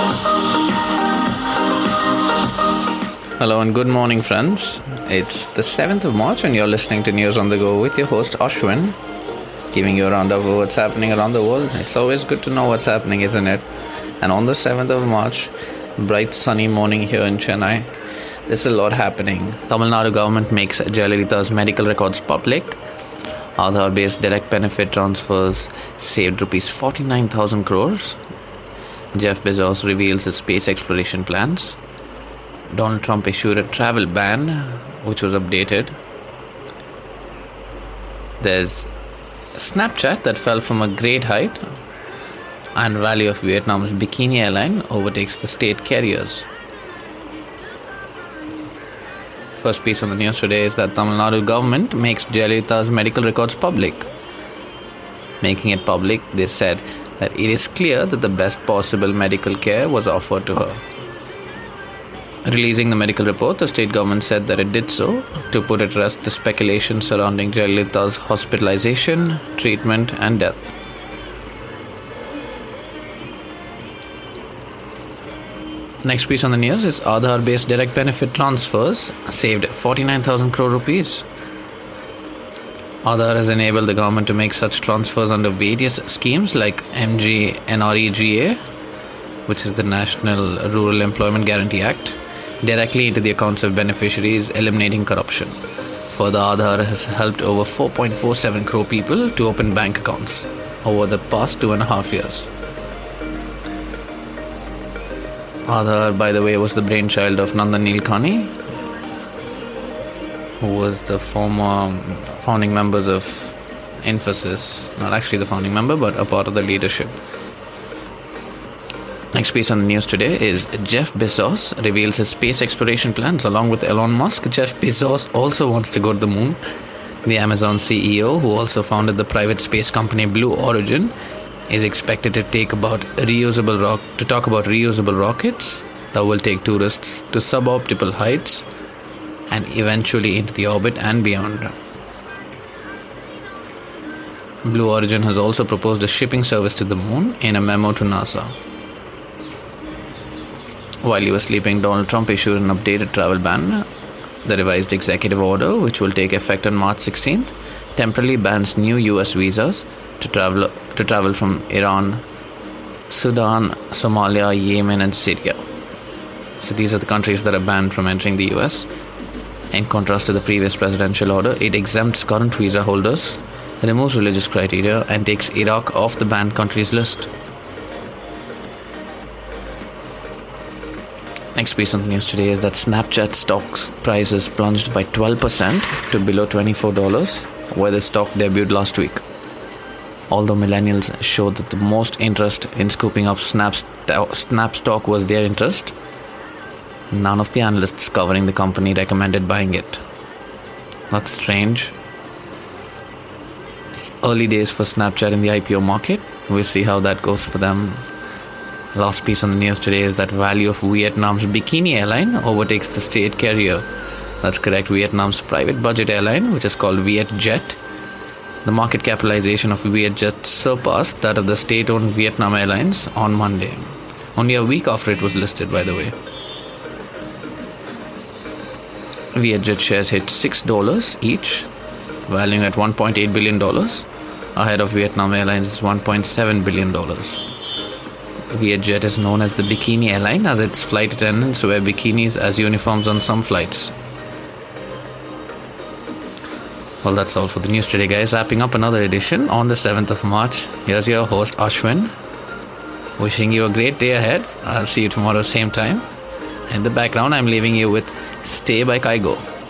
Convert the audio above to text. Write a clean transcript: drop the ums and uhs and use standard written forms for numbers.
Hello and good morning, friends. It's the 7th of March and you're listening to News on the Go with your host Ashwin, giving you a roundup of what's happening around the world. It's always good to know what's happening, isn't it? And on the 7th of March, bright sunny morning here in Chennai, there's a lot happening. Tamil Nadu government makes Jayalalitha's medical records public. Aadhaar-based direct benefit transfers saved rupees 49,000 crores. Jeff Bezos reveals his space exploration plans. Donald Trump issued a travel ban, which was updated. There's Snapchat that fell from a great height, and value of Vietnam's Bikini airline overtakes the state carriers. First piece on the news today is that Tamil Nadu government makes Jayalalitha's medical records public. Making it public, they said that it is clear that the best possible medical care was offered to her. Releasing the medical report, the state government said that it did so to put at rest the speculation surrounding Jayalalitha's hospitalization, treatment and death. Next piece on the news is Aadhaar-based direct benefit transfers saved 49,000 crore rupees. Aadhaar has enabled the government to make such transfers under various schemes like MGNREGA, which is the National Rural Employment Guarantee Act, directly into the accounts of beneficiaries, eliminating corruption. Further, Aadhaar has helped over 4.47 crore people to open bank accounts over the past 2.5 years. Aadhaar, by the way, was the brainchild of Nandan Nilekani, who was the former founding members of Infosys. Not actually the founding member, but a part of the leadership. Next piece on the news today is Jeff Bezos reveals his space exploration plans along with Elon Musk. Jeff Bezos also wants to go to the moon. The Amazon CEO, who also founded the private space company Blue Origin, is expected to talk about reusable rockets that will take tourists to suboptimal heights and eventually into the orbit and beyond. Blue Origin has also proposed a shipping service to the moon in a memo to NASA. While he was sleeping, Donald Trump issued an updated travel ban. The revised executive order, which will take effect on March 16th, temporarily bans new US visas to travel from Iran, Sudan, Somalia, Yemen and Syria. So these are the countries that are banned from entering the US. In contrast to the previous presidential order, it exempts current visa holders, removes religious criteria and takes Iraq off the banned countries list. Next piece on the news today is that Snapchat stocks prices plunged by 12% to below $24, where the stock debuted last week. Although millennials showed that the most interest in scooping up Snap stock was their interest, none of the analysts covering the company recommended buying it. That's strange. It's early days for Snapchat in the IPO market. We'll see how that goes for them. Last piece on the news today is that value of Vietnam's Bikini airline overtakes the state carrier. That's correct, Vietnam's private budget airline, which is called Vietjet. The market capitalization of Vietjet surpassed that of the state-owned Vietnam Airlines on Monday, only a week after it was listed, by the way. Vietjet shares hit $6 each, valuing at $1.8 billion, ahead of Vietnam Airlines' $1.7 billion. Vietjet is known as the Bikini airline as its flight attendants wear bikinis as uniforms on some flights. Well, that's all for the news today, guys. Wrapping up another edition on the 7th of March. Here's your host, Ashwin. Wishing you a great day ahead. I'll see you tomorrow, same time. In the background, I'm leaving you with Stay by Kygo.